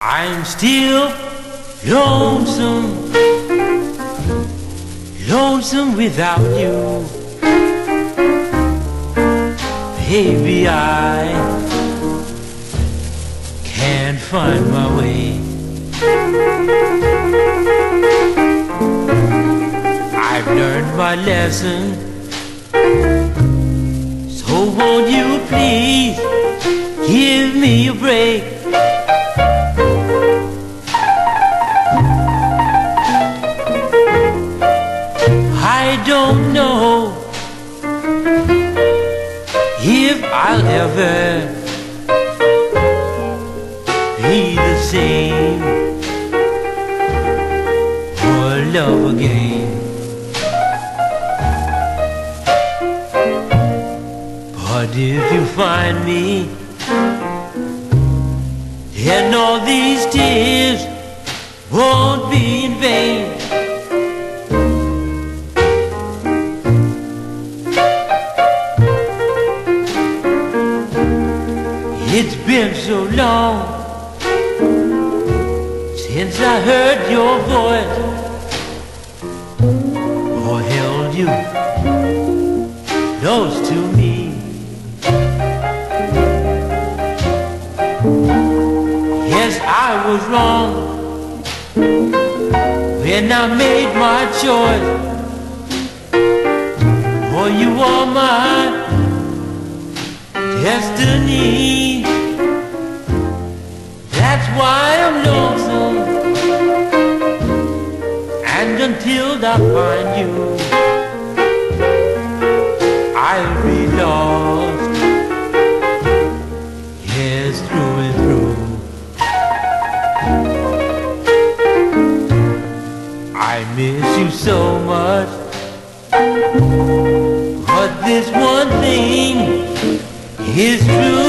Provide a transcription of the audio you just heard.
I'm still lonesome, lonesome without you. Baby, I can't find my way. I've learned my lesson, so won't you please give me a break? I don't know if I'll ever be the same for love again. But if you find me, then all these tears won't be in vain. It's been so long since I heard your voice or held you close to me. Yes, I was wrong when I made my choice, for you are my destiny. That's why I'm lonesome, and until I find you, I'll be lost, yes, through and through. I miss you so much, but this one thing is true.